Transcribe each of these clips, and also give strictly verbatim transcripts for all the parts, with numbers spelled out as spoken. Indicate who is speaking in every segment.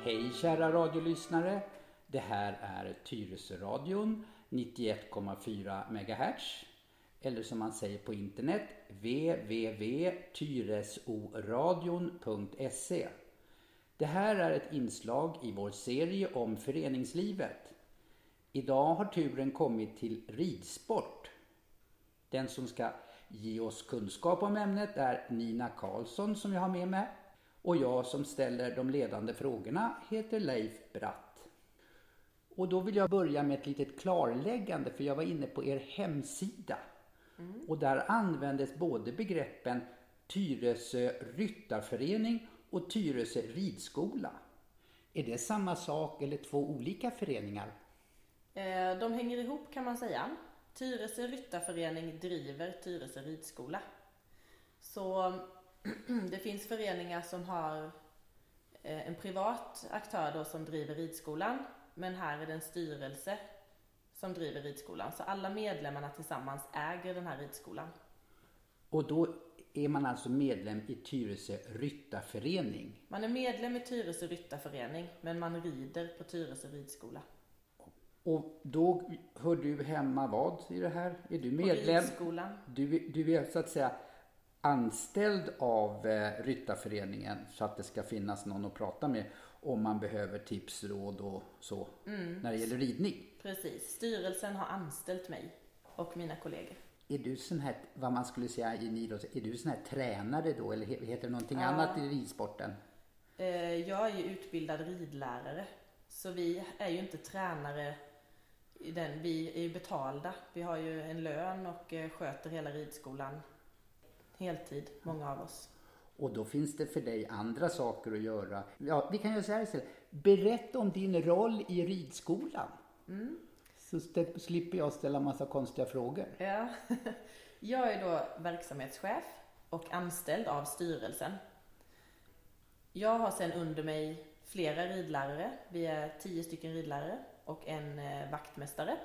Speaker 1: Hej kära radiolyssnare, det här är Tyresöradion nittioett komma fyra megahertz, eller som man säger på internet w w w punkt tyresoradion punkt se. Det här är ett inslag i vår serie om föreningslivet. Idag har turen kommit till ridsport. Den som ska ge oss kunskap om ämnet är Nina Karlsson som jag har med mig. Och jag som ställer de ledande frågorna heter Leif Bratt. Och då vill jag börja med ett litet klarläggande, för jag var inne på er hemsida. Mm. Och där användes både begreppen Tyresö ryttarförening och Tyresö ridskola. Är det samma sak eller två olika föreningar?
Speaker 2: De hänger ihop kan man säga. Tyresö ryttarförening driver Tyresö ridskola. Så det finns föreningar som har en privat aktör då som driver ridskolan. Men här är det en styrelse som driver ridskolan. Så alla medlemmarna tillsammans äger den här ridskolan.
Speaker 1: Och då är man alltså medlem i Tyresö ryttarförening?
Speaker 2: Man är medlem i Tyresö ryttarförening, men man rider på Tyresö ridskola.
Speaker 1: Och då hör du hemma vad i det här? Är du medlem?
Speaker 2: På ridskolan.
Speaker 1: Du, du är så att säga anställd av eh, ryttarföreningen så att det ska finnas någon att prata med om man behöver tips, råd och så mm. när det gäller ridning.
Speaker 2: Precis, styrelsen har anställt mig och mina kollegor.
Speaker 1: Är du sån här, vad man skulle säga i nidrott, är du sån här tränare då eller heter det någonting
Speaker 2: ja.
Speaker 1: annat i ridsporten?
Speaker 2: Jag är ju utbildad ridlärare, så vi är ju inte tränare i den, vi är ju betalda. Vi har ju en lön och sköter hela ridskolan heltid, många av oss.
Speaker 1: Och då finns det för dig andra saker att göra. Ja, vi kan ju säga istället. Berätta om din roll i ridskolan. Mm. Så slipper jag ställa massa konstiga frågor.
Speaker 2: Ja, jag är då verksamhetschef och anställd av styrelsen. Jag har sedan under mig flera ridlärare. Vi är tio stycken ridlärare och en vaktmästare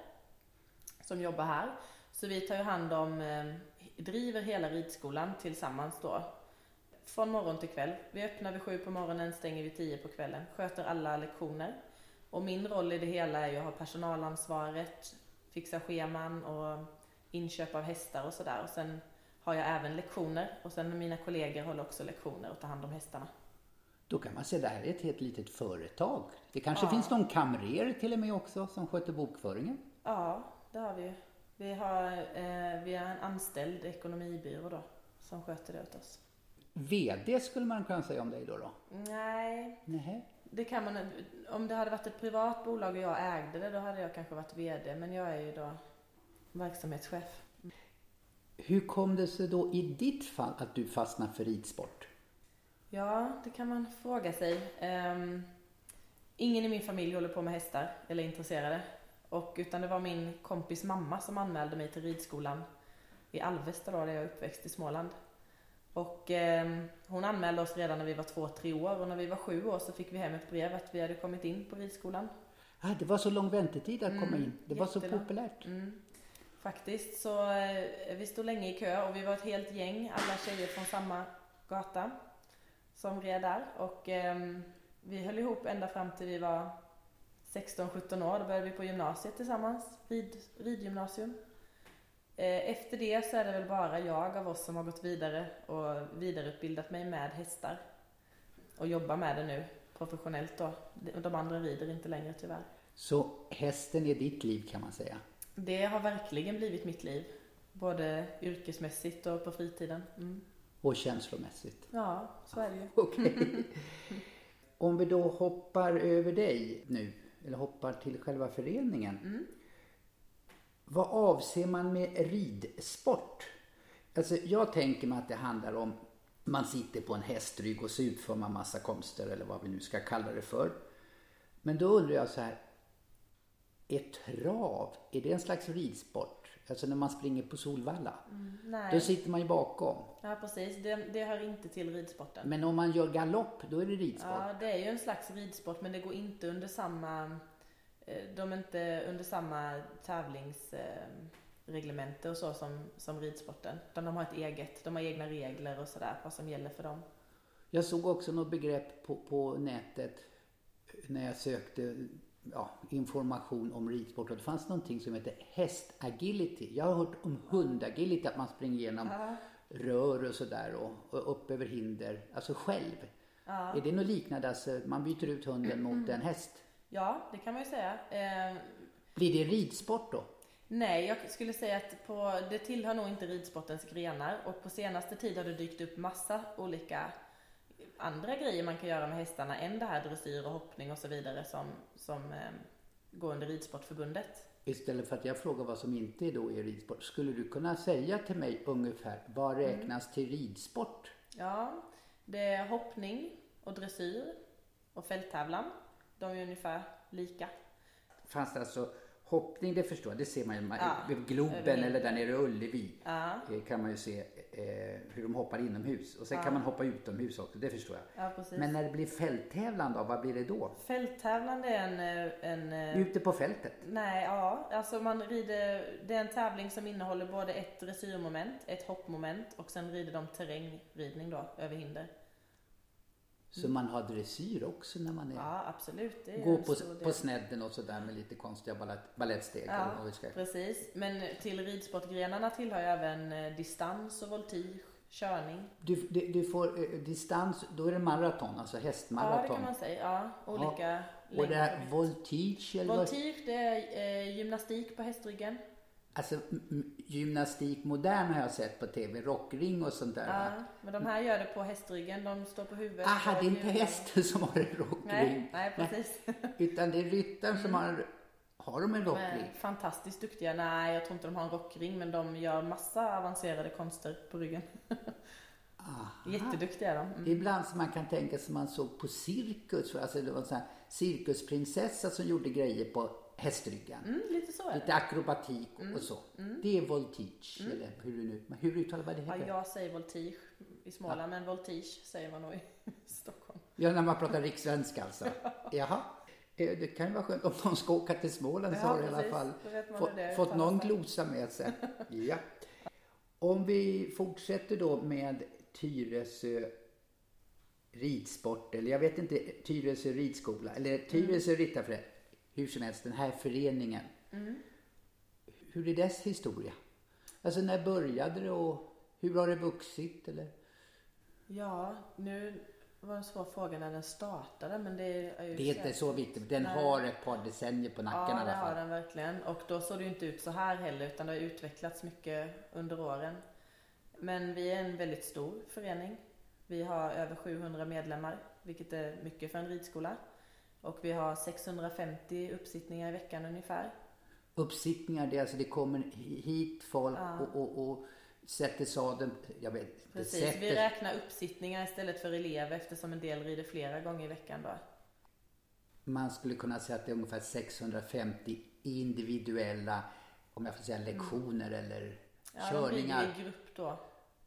Speaker 2: som jobbar här. Så vi tar ju hand om, driver hela ridskolan tillsammans då. Från morgon till kväll. Vi öppnar vid sju på morgonen, stänger vid tio på kvällen. Sköter alla lektioner. Och min roll i det hela är ju att ha personalansvaret, fixa scheman och inköp av hästar och sådär. Och sen har jag även lektioner. Och sen mina kollegor håller också lektioner och tar hand om hästarna.
Speaker 1: Då kan man säga att det här är ett helt litet företag. Det kanske
Speaker 2: ja.
Speaker 1: finns någon kamrer till och med också som sköter bokföringen?
Speaker 2: Ja, det har vi ju. Vi har, eh, vi har en anställd ekonomibyrå då som sköter det åt oss.
Speaker 1: V D skulle man kunna säga om dig då då?
Speaker 2: Nej,
Speaker 1: Nej.
Speaker 2: Det kan man, om det hade varit ett privat bolag och jag ägde det, då hade jag kanske varit vd. Men jag är ju då verksamhetschef.
Speaker 1: Hur kom det sig då i ditt fall att du fastnade för ridsport?
Speaker 2: Ja, det kan man fråga sig. Um, ingen i min familj håller på med hästar eller är intresserade. Och, utan det var min kompis mamma som anmälde mig till ridskolan i Alvesta då, där jag är uppväxt i Småland. Och eh, hon anmälde oss redan när vi var två, tre år. Och när vi var sju år så fick vi hem ett brev att vi hade kommit in på ridskolan.
Speaker 1: Ah, det var så lång väntetid att
Speaker 2: mm,
Speaker 1: komma in. Det var så
Speaker 2: jättelång.
Speaker 1: populärt.
Speaker 2: Mm. Faktiskt så eh, vi stod länge i kö och vi var ett helt gäng. Alla tjejer från samma gata som red där. Och eh, vi höll ihop ända fram till vi var sexton sjutton år. Då började vi på gymnasiet tillsammans. Rid, ridgymnasium. Efter det så är det väl bara jag av oss som har gått vidare och vidareutbildat mig med hästar och jobbar med det nu professionellt då. De andra rider inte längre tyvärr.
Speaker 1: Så hästen är ditt liv kan man säga?
Speaker 2: Det har verkligen blivit mitt liv. Både yrkesmässigt och på fritiden. Mm.
Speaker 1: Och känslomässigt?
Speaker 2: Ja, så är det ju.
Speaker 1: Okej. Om vi då hoppar över dig nu, eller hoppar till själva föreningen. Mm. Vad avser man med ridsport? Alltså jag tänker mig att det handlar om man sitter på en hästrygg och så utför man massa konster eller vad vi nu ska kalla det för. Men då undrar jag så här, är trav, är det en slags ridsport? Alltså när man springer på Solvalla. Mm, nej. Då sitter man ju bakom.
Speaker 2: Ja precis, det, det hör inte till ridsporten.
Speaker 1: Men om man gör galopp, då är det ridsport.
Speaker 2: Ja, det är ju en slags ridsport men det går inte under samma... De är inte under samma tävlingsreglemente och så som, som ridsporten. Utan de har ett eget, de har egna regler och sådär vad som gäller för dem.
Speaker 1: Jag såg också något begrepp på, på nätet. när jag sökte ja, information om ridsport och det fanns någonting som heter hästagility. Jag har hört om hundagility, att man springer igenom ja. rör och sådär och, och upp över hinder, alltså själv. Ja. Är det något liknande, alltså man byter ut hunden mot mm. en häst?
Speaker 2: Ja, det kan man ju säga. Eh...
Speaker 1: Blir det ridsport då?
Speaker 2: Nej, jag skulle säga att på, det tillhör nog inte ridsportens grenar och på senaste tid har det dykt upp massa olika andra grejer man kan göra med hästarna än det här dressyr och hoppning och så vidare som, som eh, går under Ridsportförbundet. Istället
Speaker 1: för att jag frågar vad som inte är då är ridsport, skulle du kunna säga till mig ungefär vad räknas mm. till ridsport?
Speaker 2: Ja, det är hoppning och dressyr och fälttävlan. De är ungefär lika.
Speaker 1: Fanns det alltså hoppning, det förstår jag, det ser man ju ja, vid Globen eller där nere i Ullevi ja. kan man ju se eh, hur de hoppar inomhus och sen ja. kan man hoppa utomhus också, det förstår jag.
Speaker 2: Ja, precis.
Speaker 1: Men när det blir fälttävlan då, vad blir det då?
Speaker 2: Fälttävlan är en, en...
Speaker 1: Ute på fältet?
Speaker 2: Nej, ja, alltså man rider, det är en tävling som innehåller både ett dressyrmoment, ett hoppmoment och sen rider de terrängridning då, över hinder.
Speaker 1: Så man har dressyr också när man är...
Speaker 2: Ja, absolut. Det är
Speaker 1: går på, på snedden och sådär med lite konstiga ballett, ballettsteg.
Speaker 2: Ja,
Speaker 1: och ska...
Speaker 2: precis. Men till ridsportgrenarna tillhör även distans och voltige, körning.
Speaker 1: Du, du, du får eh, distans, då är det maraton, alltså hästmaraton.
Speaker 2: Ja, det kan man säga. Ja, olika
Speaker 1: ja. Och det är voltige? Eller
Speaker 2: voltige, det är eh, gymnastik på hästryggen.
Speaker 1: Alltså m- gymnastik modern har jag sett på tv, rockring och sånt där.
Speaker 2: Ja, men de här gör det på hästryggen, de står på huvudet.
Speaker 1: Aha, det är inte hästen som har en rockring.
Speaker 2: Nej, nej precis.
Speaker 1: Nej, utan det är ryttaren mm. som har, har de en rockring?
Speaker 2: Men, fantastiskt duktiga. Nej, jag tror inte de har en rockring, men de gör massa avancerade konster på ryggen. Aha. Jätteduktiga de. Mm.
Speaker 1: Ibland som man kan tänka sig man såg på cirkus, alltså det var en sån här cirkusprinsessa som gjorde grejer på hästryggen.
Speaker 2: Mm, lite så är det.
Speaker 1: Lite akrobatik och
Speaker 2: mm.
Speaker 1: så.
Speaker 2: Mm.
Speaker 1: Det är voltige, mm. eller hur, nu, hur uttalar man det heter?
Speaker 2: Ja, jag säger voltige i Småland, ja. Men voltige säger man nog i Stockholm.
Speaker 1: Ja, när man pratar rikssvenska alltså. Jaha. Det kan ju vara skönt om någon ska åka till Småland så
Speaker 2: ja,
Speaker 1: har i alla fall få, fått någon glosa med sig. Ja. Om vi fortsätter då med Tyresö ridsport, eller jag vet inte, Tyresö ridskola, eller Tyresö mm. riddarförening, hur som helst, den här föreningen. Mm. Hur är dess historia? Alltså när började det och hur har det vuxit? Eller?
Speaker 2: Ja, nu var det en svår fråga när den startade, men det är ju...
Speaker 1: Det är inte så viktigt, den
Speaker 2: Nej.
Speaker 1: har ett par decennier på nacken
Speaker 2: ja,
Speaker 1: i alla fall.
Speaker 2: Ja, det har den verkligen. Och då såg det ju inte ut så här heller, utan det har utvecklats mycket under åren. Men vi är en väldigt stor förening. Vi har över sjuhundra medlemmar, vilket är mycket för en ridskola. Och vi har sexhundrafemtio uppsittningar i veckan ungefär.
Speaker 1: Uppsittningar, det är alltså det kommer hit folk ja. och, och, och sätter sadeln, jag vet.
Speaker 2: Precis,
Speaker 1: sätter...
Speaker 2: vi räknar uppsittningar istället för elever eftersom en del rider flera gånger i veckan då.
Speaker 1: Man skulle kunna säga att det är ungefär sexhundrafemtio individuella, om jag får säga lektioner mm. eller
Speaker 2: ja,
Speaker 1: körningar.
Speaker 2: Ja, de rider i grupp då.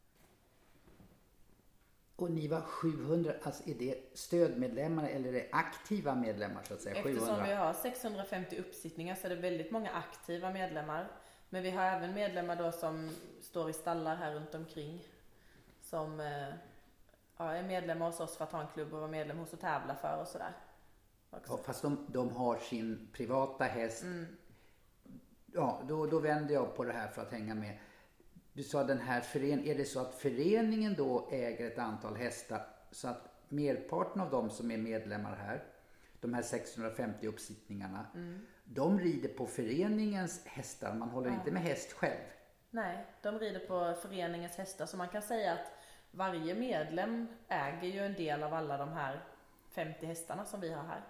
Speaker 1: Och ni var sjuhundra, alltså är det stödmedlemmar eller är det aktiva medlemmar så att säga?
Speaker 2: Eftersom
Speaker 1: sjuhundra.
Speaker 2: Vi har sexhundrafemtio uppsittningar så är det väldigt många aktiva medlemmar. Men vi har även medlemmar då som står i stallar här runt omkring. Som ja, är medlemmar hos oss för att ha en klubb och vara medlem hos och tävla för och sådär.
Speaker 1: Ja, fast de, de har sin privata häst.
Speaker 2: Mm.
Speaker 1: Ja, då, då vänder jag på det här för att hänga med. Du sa den här föreningen, är det så att föreningen då äger ett antal hästar så att merparten av dem som är medlemmar här, de här sexhundrafemtio uppsittningarna, mm. de rider på föreningens hästar, man håller ja. inte med häst själv?
Speaker 2: Nej, de rider på föreningens hästar, så man kan säga att varje medlem äger ju en del av alla de här femtio hästarna som vi har här.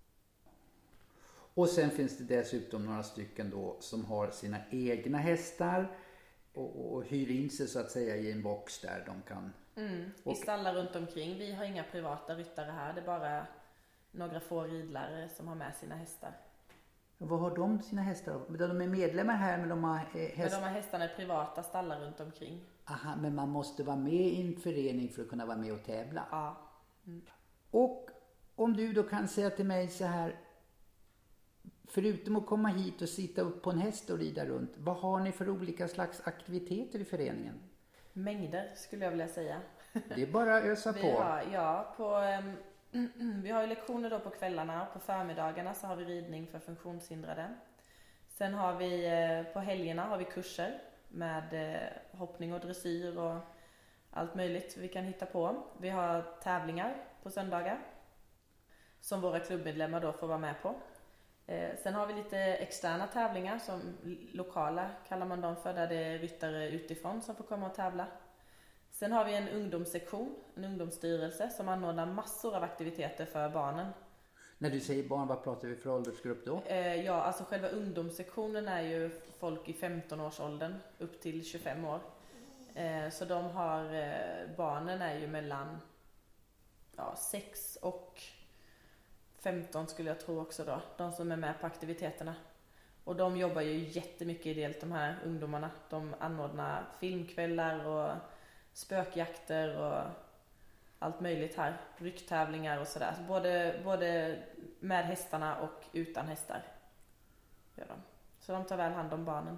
Speaker 1: Och sen finns det dessutom några stycken då som har sina egna hästar och, och hyr in sig så att säga i en box där de kan...
Speaker 2: Mm, och... I stallar runt omkring. Vi har inga privata ryttare här. Det är bara några få ridlärare som har med sina hästar.
Speaker 1: Och vad har de sina hästar? De är medlemmar här men de har hästar...
Speaker 2: Men de har hästarna i privata stallar runt omkring.
Speaker 1: Aha, men man måste vara med i en förening för att kunna vara med och tävla.
Speaker 2: Ja. Mm.
Speaker 1: Och om du då kan säga till mig så här... Förutom att komma hit och sitta upp på en häst och rida runt, vad har ni för olika slags aktiviteter i föreningen?
Speaker 2: Mängder skulle jag vilja säga.
Speaker 1: Det är bara att ösa
Speaker 2: vi
Speaker 1: på.
Speaker 2: Har, ja, på, Vi har ju lektioner då på kvällarna och på förmiddagarna så har vi ridning för funktionshindrade. Sen har vi på helgerna har vi kurser med hoppning och dressyr och allt möjligt vi kan hitta på. Vi har tävlingar på söndagar som våra klubbmedlemmar då får vara med på. Sen har vi lite externa tävlingar som lokala kallar man dem för, där det är ryttare utifrån som får komma och tävla. Sen har vi en ungdomssektion, en ungdomsstyrelse som anordnar massor av aktiviteter för barnen.
Speaker 1: När du säger barn, vad pratar vi för åldersgrupp då?
Speaker 2: Eh, ja, alltså själva ungdomssektionen är ju folk i femton-årsåldern upp till tjugofem år. Eh, så de har, eh, barnen är ju mellan ja, sex och femton skulle jag tro också då. De som är med på aktiviteterna. Och de jobbar ju jättemycket ideellt, de här ungdomarna. De anordnar filmkvällar och spökjakter och allt möjligt här. Rycktävlingar och sådär. Så både, både med hästarna och utan hästar gör de. Så de tar väl hand om barnen.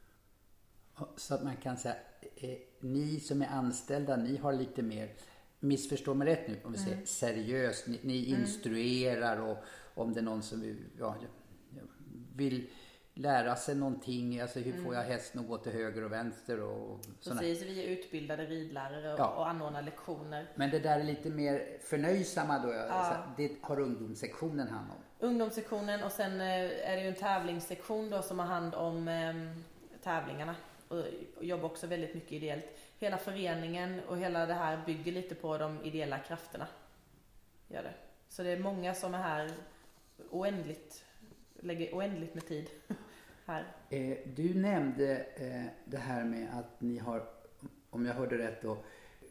Speaker 1: Så att man kan säga, eh, ni som är anställda, ni har lite mer, missförstå mig rätt nu om vi säger mm. seriöst, ni, ni instruerar mm. och om det är någon som ja, vill lära sig någonting, alltså hur mm. får jag hästen att gå till höger och vänster och sådana.
Speaker 2: Precis, vi är utbildade ridlärare och, ja. och anordnar lektioner.
Speaker 1: Men det där är lite mer förnöjsamma då, ja. Det har ungdomssektionen hand om.
Speaker 2: Ungdomssektionen och sen är det ju en tävlingssektion då som har hand om eh, tävlingarna och, och jobbar också väldigt mycket ideellt. Hela föreningen och hela det här bygger lite på de ideella krafterna. Gör det. Så det är många som är här oändligt, lägger oändligt med tid här.
Speaker 1: Eh, du nämnde eh, det här med att ni har, om jag hörde rätt då,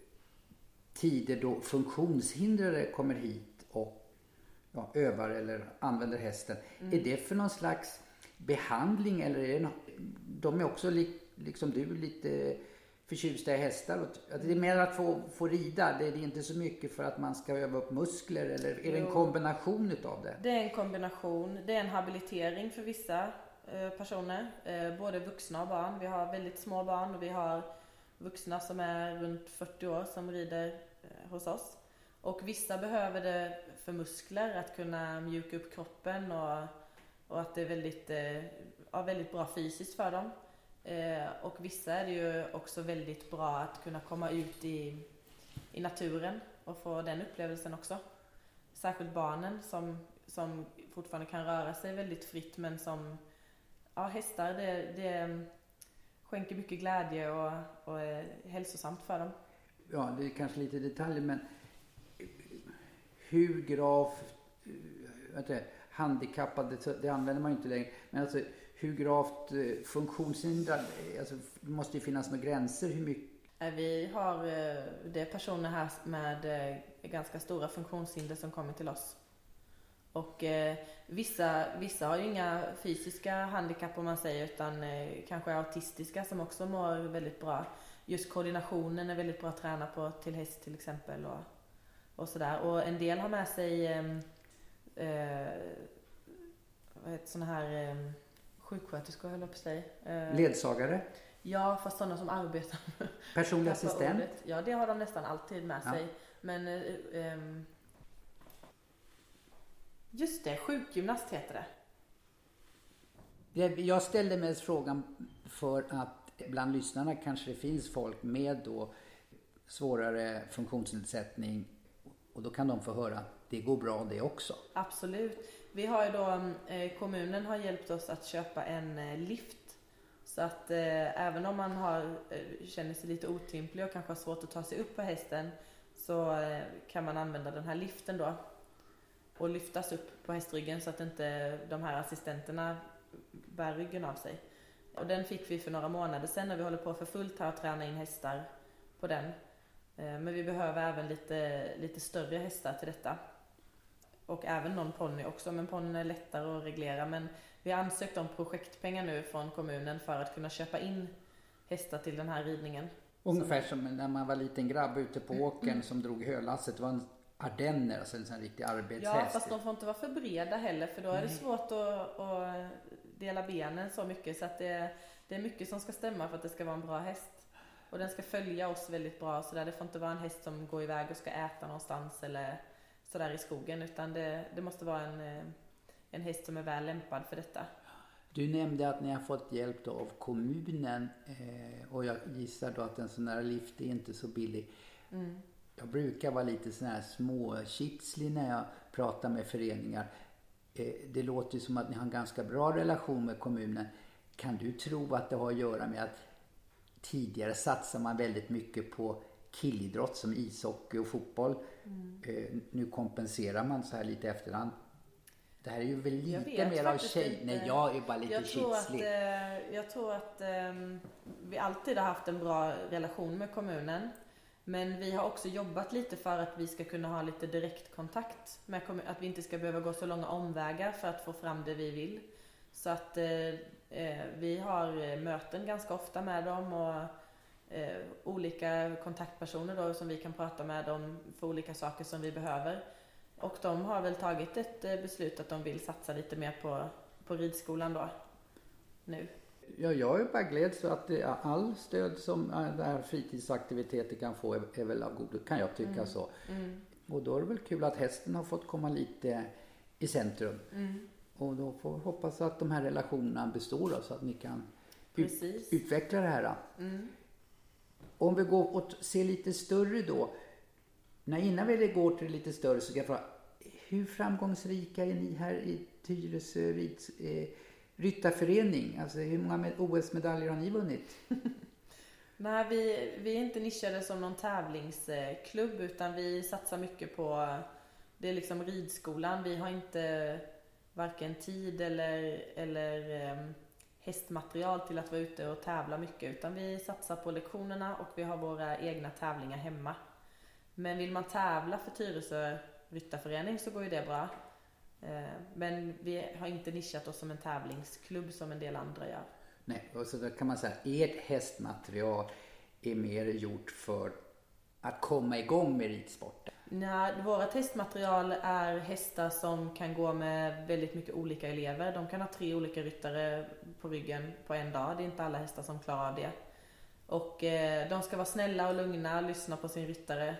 Speaker 1: tider då funktionshindrade kommer hit och ja, övar eller använder hästen. Mm. Är det för någon slags behandling eller är det no- de är också li- liksom du lite förtjusta i hästar? Och, det är mer att få, få rida, det är inte så mycket för att man ska öva upp muskler eller är det en kombination utav det?
Speaker 2: Det är en kombination, det är en habilitering för vissa eh, personer, eh, både vuxna och barn. Vi har väldigt små barn och vi har vuxna som är runt fyrtio år som rider eh, hos oss. Och vissa behöver det för muskler, att kunna mjuka upp kroppen och, och att det är väldigt, eh, ja, väldigt bra fysiskt för dem. Eh, och vissa är det ju också väldigt bra att kunna komma ut i, i naturen och få den upplevelsen också. Särskilt barnen som, som fortfarande kan röra sig väldigt fritt men som ja, hästar det, det skänker mycket glädje och, och är hälsosamt för dem.
Speaker 1: Ja, det är kanske lite detaljer men hur gravt inte, handikappade, det använder man ju inte längre, men alltså hur gravt funktionshindrad, alltså det måste ju finnas några gränser hur mycket.
Speaker 2: Vi har det är personer här med ganska stora funktionshinder som kommer till oss. Och eh, vissa, vissa har ju inga fysiska handikapp om man säger utan eh, kanske autistiska som också mår väldigt bra. Just koordinationen är väldigt bra att träna på till häst till exempel och, och sådär. Och en del har med sig eh, eh, vad heter såna här eh, sjuksköterskor höll upp sig. Eh,
Speaker 1: Ledsagare?
Speaker 2: Ja, fast sådana som arbetar.
Speaker 1: Personlig assistent?
Speaker 2: Ordet. Ja, det har de nästan alltid med
Speaker 1: ja.
Speaker 2: sig. Men eh, eh, just det, sjukgymnast heter
Speaker 1: det. Jag ställde mig frågan för att bland lyssnarna kanske det finns folk med då svårare funktionsnedsättning och då kan de få höra att det går bra det också.
Speaker 2: Absolut. Vi har ju då, eh, kommunen har hjälpt oss att köpa en eh, lift så att eh, även om man har, eh, känner sig lite otymplig och kanske har svårt att ta sig upp på hästen så eh, kan man använda den här liften då och lyftas upp på hästryggen så att inte de här assistenterna bär ryggen av sig. Och den fick vi för några månader sedan när vi håller på för fullt här och träna in hästar på den. Men vi behöver även lite, lite större hästar till detta. Och även någon ponny också, men ponnyn är lättare att reglera. Men vi har ansökt om projektpengar nu från kommunen för att kunna köpa in hästar till den här ridningen.
Speaker 1: Ungefär som när man var liten grabb ute på åkern som drog hölasset. Det var en ardenner, alltså en sån riktig arbetshäst.
Speaker 2: Ja, fast de får inte vara för breda heller för då är det svårt att, att dela benen så mycket. Så att det, det är mycket som ska stämma för att det ska vara en bra häst. Och den ska följa oss väldigt bra. Så där det får inte vara en häst som går iväg och ska äta någonstans eller sådär i skogen, utan det, det måste vara en, en häst som är väl lämpad för detta.
Speaker 1: Du nämnde att ni har fått hjälp då av kommunen eh, och jag gissar då att en sån här lift är inte så billig. Mm. Jag brukar vara lite sån här småkitslig när jag pratar med föreningar. Eh, det låter ju som att ni har en ganska bra relation med kommunen. Kan du tro att det har att göra med att tidigare satsar man väldigt mycket på killidrott som ishockey och fotboll. Mm. Eh, nu kompenserar man så här lite efterhand. Det här är ju väl lite mer av tjej. Inte. Nej, jag är bara lite
Speaker 2: jag tror
Speaker 1: kitslig.
Speaker 2: Att, eh, jag tror att eh, vi alltid har haft en bra relation med kommunen. Men vi har också jobbat lite för att vi ska kunna ha lite direktkontakt med kommunen. Att vi inte ska behöva gå så långa omvägar för att få fram det vi vill. Så att eh, vi har möten ganska ofta med dem och eh, olika kontaktpersoner då som vi kan prata med dem för olika saker som vi behöver. Och de har väl tagit ett beslut att de vill satsa lite mer på, på ridskolan då nu.
Speaker 1: Ja, jag är bara glad så att det, all stöd som det här fritidsaktiviteter kan få är, är väl av godo, kan jag tycka mm. så. Mm. Och då är det väl kul att hästen har fått komma lite i centrum. Mm. Och då får vi hoppas att de här relationerna består då, så att ni kan ut, utveckla det här. Mm. Om vi går och ser lite större då. När innan vi går till lite större så kan jag fråga, hur framgångsrika är ni här i Tyresö rids, eh, ryttarförening? Alltså hur många med O S-medaljer har ni vunnit?
Speaker 2: Nej, vi, vi är inte nischade som någon tävlingsklubb, utan vi satsar mycket på, det är liksom ridskolan. Vi har inte varken tid eller, eller eh, hästmaterial till att vara ute och tävla mycket, utan vi satsar på lektionerna och vi har våra egna tävlingar hemma. Men vill man tävla för Tyresö ryttarförening så går ju det bra. Men vi har inte nischat oss som en tävlingsklubb som en del andra gör.
Speaker 1: Nej, och så då kan man säga att ert hästmaterial är mer gjort för att komma igång med ridsporten.
Speaker 2: Nej, vårt hästmaterial är hästar som kan gå med väldigt mycket olika elever. De kan ha tre olika ryttare på ryggen på en dag. Det är inte alla hästar som klarar av det. Och eh, de ska vara snälla och lugna, lyssna på sin ryttare.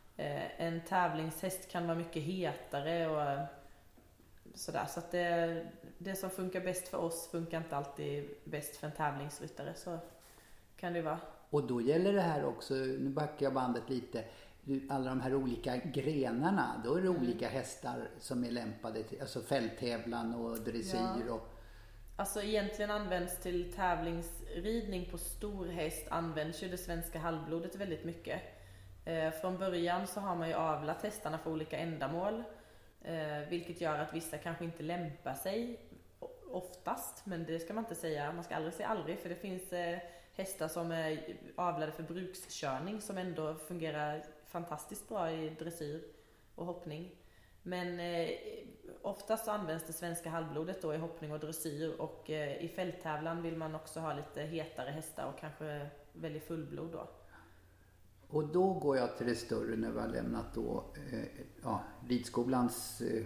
Speaker 2: En tävlingshäst kan vara mycket hetare och sådär. Så att det, det som funkar bäst för oss funkar inte alltid bäst för en tävlingsryttare. Så kan det vara.
Speaker 1: Och då gäller det här också, nu backar jag bandet lite, alla de här olika grenarna. Då är det mm. olika hästar som är lämpade till, alltså fälttävlan och dressyr. Ja. Och...
Speaker 2: Alltså egentligen används till tävlingsridning på stor häst används ju det svenska halvblodet väldigt mycket. Från början så har man ju avlat hästarna för olika ändamål, vilket gör att vissa kanske inte lämpar sig oftast, men det ska man inte säga, man ska aldrig säga aldrig, för det finns hästar som är avlade för brukskörning som ändå fungerar fantastiskt bra i dressyr och hoppning. Men oftast så används det svenska halvblodet då i hoppning och dressyr, och i fälttävlan vill man också ha lite hetare hästar och kanske välja fullblod då.
Speaker 1: Och då går jag till det större när vi har lämnat då, eh, ja, ridskolans eh,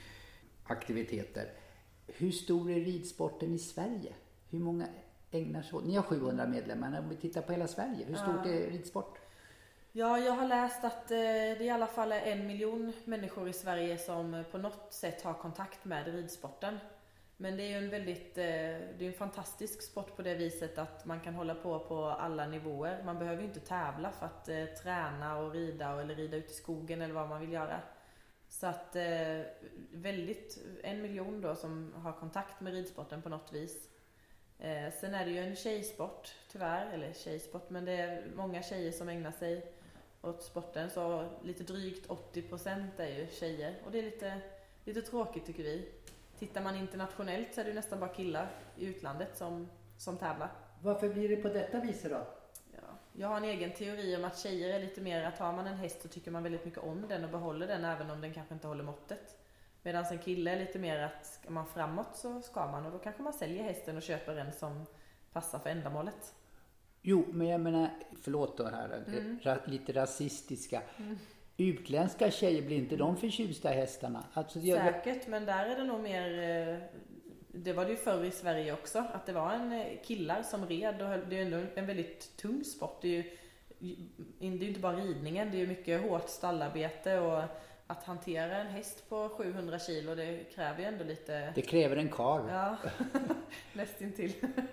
Speaker 1: aktiviteter. Hur stor är ridsporten i Sverige? Hur många ägnar sig åt? Ni har sjuhundra medlemmar, men om vi tittar på hela Sverige, hur stort ja. är ridsport?
Speaker 2: Ja, jag har läst att eh, det i alla fall är en miljon människor i Sverige som på något sätt har kontakt med ridsporten. Men det är ju en väldigt, det är en fantastisk sport på det viset att man kan hålla på på alla nivåer. Man behöver ju inte tävla för att eh, träna och rida och, eller rida ut i skogen eller vad man vill göra. Så att eh, väldigt, en miljon då som har kontakt med ridsporten på något vis. Eh, sen är det ju en tjejsport tyvärr, eller tjejsport, men det är många tjejer som ägnar sig åt sporten. Så lite drygt åttio procent är ju tjejer, och det är lite, lite tråkigt tycker vi. Tittar man internationellt så är det nästan bara killar i utlandet som, som tävlar.
Speaker 1: Varför blir det på detta viset då?
Speaker 2: Ja, jag har en egen teori om att tjejer är lite mer att har man en häst så tycker man väldigt mycket om den och behåller den även om den kanske inte håller måttet. Medan en kille är lite mer att ska man framåt så ska man, och då kanske man säljer hästen och köper en som passar för ändamålet.
Speaker 1: Jo, men jag menar, förlåt då här, mm. ra, lite rasistiska. Mm. Utländska tjejer, blir inte de förtjusta hästarna? Alltså, jag...
Speaker 2: Säkert, men där är det nog mer, det var det ju förr i Sverige också, att det var en killar som red, och det är ändå en väldigt tung sport. Det är ju, det är ju inte bara ridningen, det är ju mycket hårt stallarbete och att hantera en häst på sjuhundra kilo, det kräver ju ändå lite...
Speaker 1: Det kräver en karl.
Speaker 2: Ja, nästintill.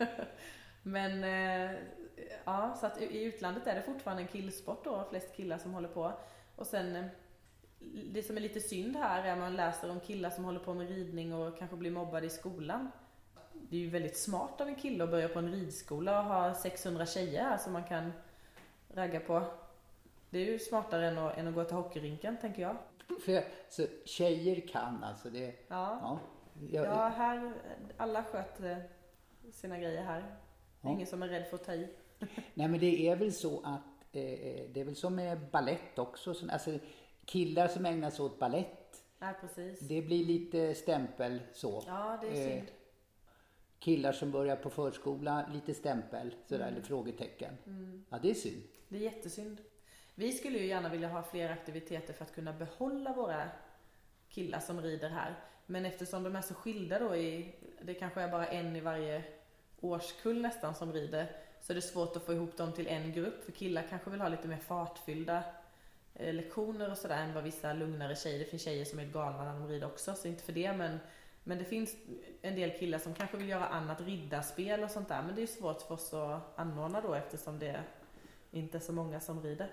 Speaker 2: Men eh, ja, så att i utlandet är det fortfarande en killsport då, flest killar som håller på. Och sen eh, det som är lite synd här är att man läser om killar som håller på med ridning och kanske blir mobbade i skolan. Det är ju väldigt smart av en kille att börja på en ridskola och ha sexhundra tjejer här som man kan ragga på. Det är ju smartare än att, än att gå till hockeyrinken, tänker jag.
Speaker 1: För, så tjejer kan alltså det?
Speaker 2: Ja,
Speaker 1: ja, jag,
Speaker 2: ja här, alla sköter sina grejer här. Det är
Speaker 1: ja.
Speaker 2: ingen som är rädd för att ta i.
Speaker 1: Nej, men det är väl så att eh, det är väl som med ballett också. Så, alltså killar som ägnar sig åt ballett.
Speaker 2: Ja, precis.
Speaker 1: Det blir lite stämpel så.
Speaker 2: Ja, det är synd. Eh,
Speaker 1: killar som börjar på förskola, lite stämpel, sådär, mm. eller frågetecken.
Speaker 2: Mm.
Speaker 1: Ja, det är synd.
Speaker 2: Det är jättesynd. Vi skulle ju gärna vilja ha fler aktiviteter för att kunna behålla våra killar som rider här. Men eftersom de är så skilda då i, det kanske är bara en i varje årskull nästan som rider, så är det svårt att få ihop dem till en grupp. För killar kanske vill ha lite mer fartfyllda eh, lektioner och sådär än vad vissa lugnare tjejer. Det finns tjejer som är galna när de rider också, så inte för det, men Men det finns en del killar som kanske vill göra annat, riddarspel och sånt där. Men det är svårt för oss att anordna då, eftersom det inte är så många som rider.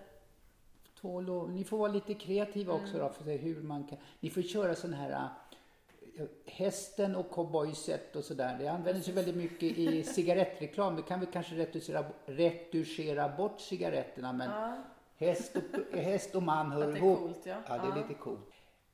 Speaker 1: Ni får vara lite kreativa också då, för att se hur man kan. Ni får köra sån här äh, hästen och cowboyset och sådär. Det används ju väldigt mycket i cigarettreklam. Vi kan väl kanske retuschera, retuschera bort cigaretterna, men ja. häst, och, häst och man hör ihop.
Speaker 2: Coolt, ja.
Speaker 1: Ja, det är ja. lite coolt.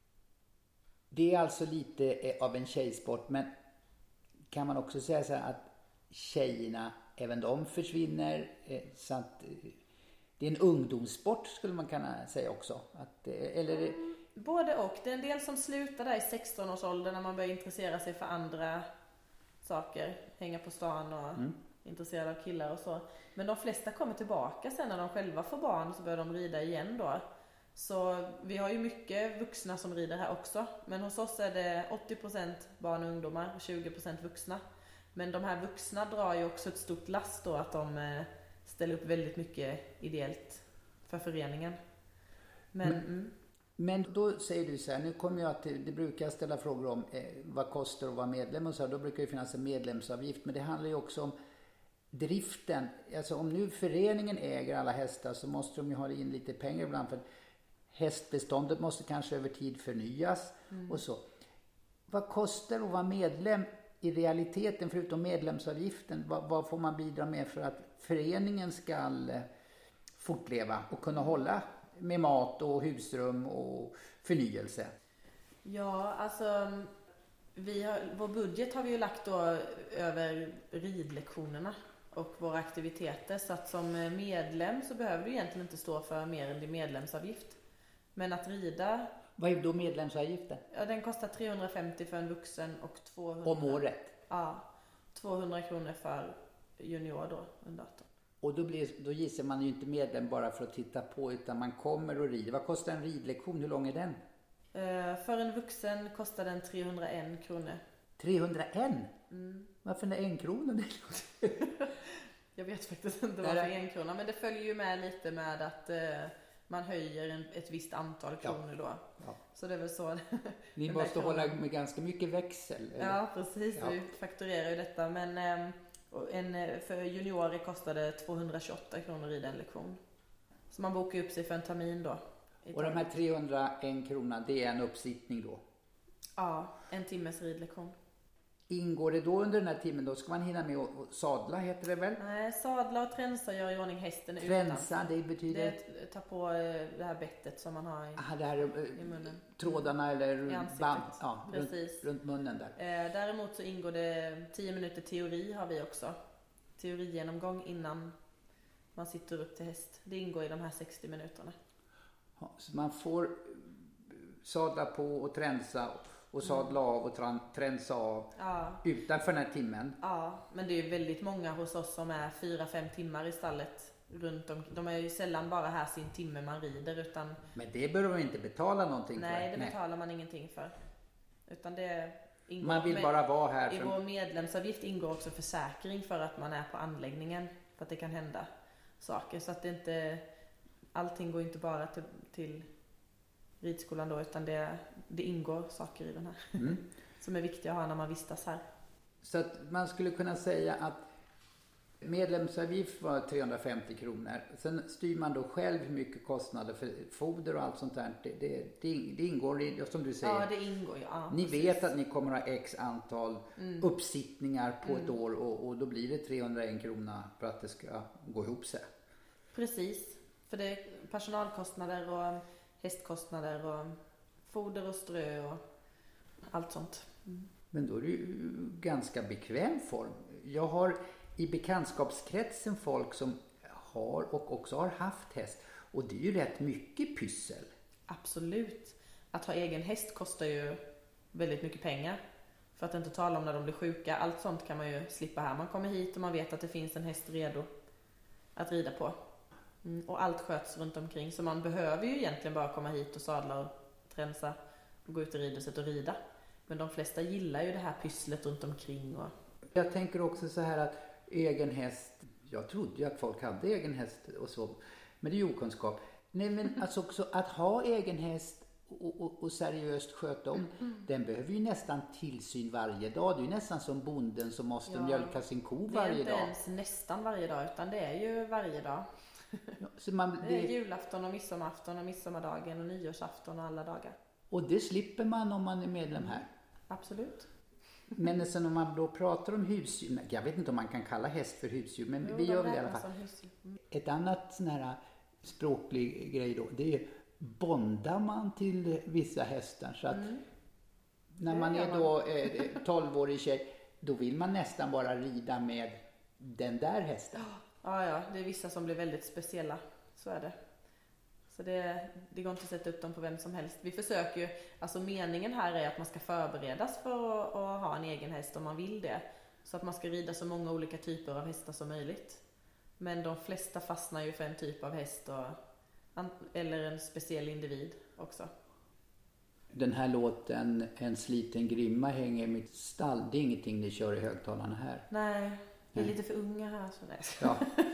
Speaker 1: Det är alltså lite av en tjejsport, men kan man också säga så här att tjejerna, även de försvinner, så att det är en ungdomssport skulle man kunna säga också. Att, eller...
Speaker 2: Mm, både och. Det är en del som slutar där i sexton-årsåldern när man börjar intressera sig för andra saker. Hänga på stan och mm. intresserad av killar och så. Men de flesta kommer tillbaka sen när de själva får barn, så börjar de rida igen då. Så vi har ju mycket vuxna som rider här också. Men hos oss är det åttio procent barn och ungdomar och tjugo procent vuxna. Men de här vuxna drar ju också ett stort last då, att de ställer upp väldigt mycket ideellt för föreningen. Men,
Speaker 1: men,
Speaker 2: mm.
Speaker 1: men då säger du så här, nu kommer jag till, det brukar jag ställa frågor om eh, vad kostar att vara medlem och så här, då brukar det finnas en medlemsavgift. Men det handlar ju också om driften. Alltså om nu föreningen äger alla hästar, så måste de ju ha in lite pengar ibland, för hästbeståndet måste kanske över tid förnyas mm. och så. Vad kostar att vara medlem i realiteten, förutom medlemsavgiften? Vad, vad får man bidra med för att föreningen ska fortleva och kunna hålla med mat och husrum och förnyelse?
Speaker 2: Ja, alltså vi har, vår budget har vi ju lagt då över ridlektionerna och våra aktiviteter, så att som medlem så behöver du egentligen inte stå för mer än din medlemsavgift. Men att rida...
Speaker 1: Vad är då medlemsavgiften?
Speaker 2: Ja, den kostar trehundrafemtio för en vuxen och tvåhundra...
Speaker 1: Om året?
Speaker 2: Ja, tvåhundra kronor för junior då, under arton.
Speaker 1: Och då, blir, då gissar man ju inte medlem bara för att titta på, utan man kommer och rider. Vad kostar en ridlektion? Hur lång är den?
Speaker 2: Uh, för en vuxen kostar den trehundraen kronor.
Speaker 1: trehundraen?
Speaker 2: Mm.
Speaker 1: Varför är det en krona?
Speaker 2: Jag vet faktiskt inte varför en krona, men det följer ju med lite med att... Uh, man höjer en, ett visst antal kronor då.
Speaker 1: Ja.
Speaker 2: Så det är väl så.
Speaker 1: Ni måste hålla med ganska mycket växel. Eller?
Speaker 2: Ja, precis.
Speaker 1: Ja.
Speaker 2: Vi fakturerar ju detta. Men en, för juniorer kostade tvåhundratjugoåtta kronor i den lektion. Så man bokar upp sig för en termin då.
Speaker 1: Och de här trehundraen kronor, det är en uppsittning då?
Speaker 2: Ja, en timmes ridlektion.
Speaker 1: Ingår det då under den här timmen, då ska man hinna med att sadla, heter det väl?
Speaker 2: Nej, sadla och tränsa gör i ordning hästen utan.
Speaker 1: Tränsa, det betyder?
Speaker 2: Det ta på det här bettet som man har i,
Speaker 1: Aha, det här,
Speaker 2: i munnen.
Speaker 1: Trådarna eller
Speaker 2: i ansiktet.
Speaker 1: Band, ja,
Speaker 2: precis.
Speaker 1: Runt, runt munnen där.
Speaker 2: Eh, däremot så ingår det tio minuter teori har vi också. Teorigenomgång innan man sitter upp till häst. Det ingår i de här sextio minuterna.
Speaker 1: Ja, så man får sadla på och tränsa och sadla av och tränsa av
Speaker 2: ja.
Speaker 1: utanför den här timmen.
Speaker 2: Ja, men det är ju väldigt många hos oss som är fyra fem timmar i stallet runt om. De är ju sällan bara här sin timme man rider, utan...
Speaker 1: Men det behöver man inte betala någonting
Speaker 2: Nej, för.
Speaker 1: det
Speaker 2: Nej, det betalar man ingenting för. Utan det ingår...
Speaker 1: Man vill bara vara här.
Speaker 2: I
Speaker 1: för...
Speaker 2: vår medlemsavgift ingår också försäkring för att man är på anläggningen. För att det kan hända saker. Så att det inte... Allting går inte bara till... till ridskolan då, utan det, det ingår saker i den här
Speaker 1: Mm.
Speaker 2: som är viktiga att ha när man vistas här.
Speaker 1: Så att man skulle kunna säga att medlemsavgift var trehundrafemtio kronor. Sen styr man då själv hur mycket kostnader för foder och allt sånt där. Det, det, det, det ingår i, som du säger.
Speaker 2: Ja, det ingår ju. Ja,
Speaker 1: ni
Speaker 2: precis.
Speaker 1: vet att ni kommer att ha x antal
Speaker 2: Mm.
Speaker 1: uppsittningar på
Speaker 2: Mm.
Speaker 1: ett år och, och då blir det trehundraen kronor för att det ska gå ihop sig.
Speaker 2: Precis, för det är personalkostnader och hästkostnader och foder och strö och allt sånt. Mm.
Speaker 1: Men då är det ju ganska bekväm form. Jag har i bekantskapskretsen folk som har och också har haft häst. Och det är ju rätt mycket pyssel.
Speaker 2: Absolut. Att ha egen häst kostar ju väldigt mycket pengar. För att inte tala om när de blir sjuka. Allt sånt kan man ju slippa här. Man kommer hit och man vet att det finns en häst redo att rida på. Mm. Och allt sköts runt omkring. Så man behöver ju egentligen bara komma hit och sadla och tränsa och gå ut i ridhuset och rida. Men de flesta gillar ju det här pysslet runt omkring. Och...
Speaker 1: Jag tänker också så här att egen häst, jag trodde ju att folk hade egen häst och så, men det är ju okunskap. Nej, men alltså också att ha egen häst och, och, och seriöst sköta om, mm. den behöver ju nästan tillsyn varje dag. Det är ju nästan som bonden som måste ja, mjölka sin ko varje dag.
Speaker 2: Det är inte dag. ens nästan varje dag, utan det är ju varje dag.
Speaker 1: Ja, så man,
Speaker 2: det är julafton och midsommarafton och midsommardagen och nyårsafton och alla dagar.
Speaker 1: Och det slipper man om man är medlem här. Mm.
Speaker 2: Absolut.
Speaker 1: Men sen om man då pratar om husdjur, jag vet inte om man kan kalla häst för husdjur, men
Speaker 2: jo,
Speaker 1: vi gör det i alla fall.
Speaker 2: Mm.
Speaker 1: Ett annat sån här språklig grej då, det är bondar man till vissa hästar. Så att mm. när man är då eh, tolvårig tjej, då vill man nästan bara rida med den där hästen.
Speaker 2: Ja, ja, det är vissa som blir väldigt speciella, så är det. Så det, det går inte att sätta upp dem på vem som helst. Vi försöker ju, alltså meningen här är att man ska förberedas för att, att ha en egen häst om man vill det. Så att man ska rida så många olika typer av hästar som möjligt. Men de flesta fastnar ju för en typ av häst och, eller en speciell individ också. Den
Speaker 1: här låten, En sliten grimma hänger i mitt stall, det är ingenting ni kör i högtalarna här?
Speaker 2: Nej, vi är Nej. lite för unga här. Så nej.
Speaker 1: Ja.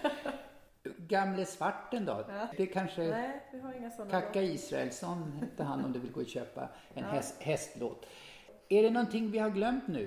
Speaker 1: Gamle svarten då? Ja. Det kanske
Speaker 2: Nej, vi har inga sådana.
Speaker 1: Kacka Israelsson hette han om du vill gå och köpa en ja. häst, hästlåt. Är det någonting vi har glömt nu?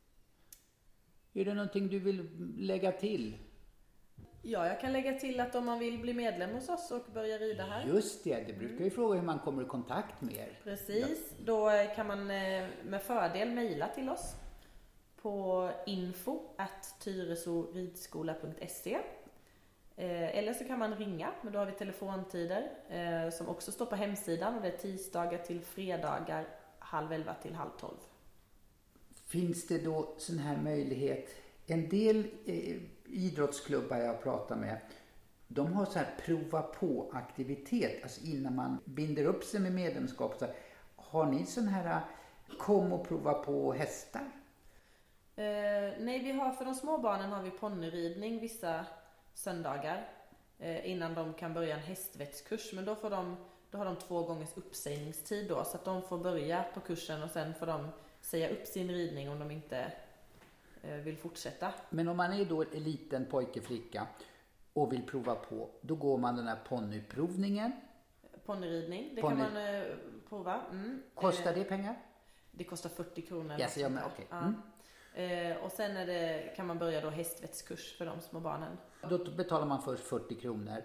Speaker 1: Är det någonting du vill lägga till?
Speaker 2: Ja, jag kan lägga till att om man vill bli medlem hos oss och börja rida här.
Speaker 1: Just det, det brukar ju mm. fråga hur man kommer i kontakt med er.
Speaker 2: Precis, ja. Då kan man med fördel mejla till oss på info at tyresoridskola punkt se. Eller så kan man ringa, men då har vi telefontider eh, som också står på hemsidan och det är tisdagar till fredagar halv elva till halv tolv.
Speaker 1: Finns det då sån här möjlighet? En del eh, idrottsklubbar jag pratar med, de har så här prova på aktivitet, alltså innan man binder upp sig med medlemskap. Så här, har ni sån här kom och prova på hästar?
Speaker 2: Eh, nej, vi har för de små barnen har vi ponnyridning vissa söndagar eh, innan de kan börja en hästvettskurs, men då får de då har de två gångers uppsägningstid då, så att de får börja på kursen och sen får de säga upp sin ridning om de inte eh, vill fortsätta.
Speaker 1: Men om man är då en liten pojkeflicka och vill prova på, då går man den här ponnyprovningen.
Speaker 2: Ponnyridning, det
Speaker 1: Ponny.
Speaker 2: kan man eh, prova. Mm.
Speaker 1: Kostar det pengar?
Speaker 2: Det kostar fyrtio kronor.
Speaker 1: Yes, ja, men, okay.
Speaker 2: Ja.
Speaker 1: Mm.
Speaker 2: Eh, och sen är det, kan man börja då hästvettskurs för de små barnen.
Speaker 1: Då betalar man först fyrtio kronor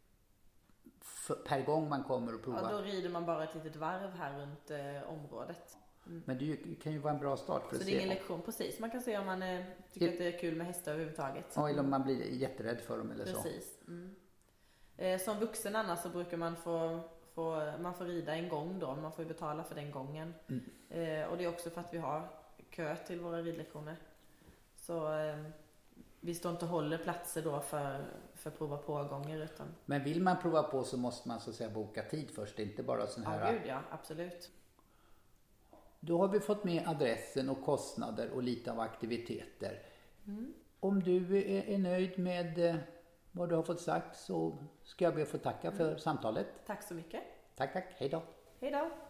Speaker 1: för, per gång man kommer och provar.
Speaker 2: Ja, då rider man bara ett litet varv här runt eh, området.
Speaker 1: Mm. Men det kan ju vara en bra start för
Speaker 2: så
Speaker 1: att
Speaker 2: det är
Speaker 1: se.
Speaker 2: ingen lektion, precis. Man kan se om man eh, tycker det... att det är kul med hästar överhuvudtaget.
Speaker 1: Ja, eller om man blir jätterädd för dem eller
Speaker 2: precis.
Speaker 1: så.
Speaker 2: Precis. Mm. Eh, som vuxen annars så brukar man få, få, man får rida en gång då. Man får ju betala för den gången. Mm. Eh, och det är också för att vi har kö till våra ridlektioner. Så eh, vi står inte och håller platser då för, för prova på-gånger. Utan...
Speaker 1: Men vill man prova på så måste man så att säga boka tid först, inte bara sån här...
Speaker 2: Ja, gud ja, absolut.
Speaker 1: Då har vi fått med adressen och kostnader och lite av aktiviteter. Mm. Om du är, är nöjd med vad du har fått sagt så ska jag be att få tacka för mm. samtalet.
Speaker 2: Tack så mycket.
Speaker 1: Tack, tack. Hej då.
Speaker 2: Hej då.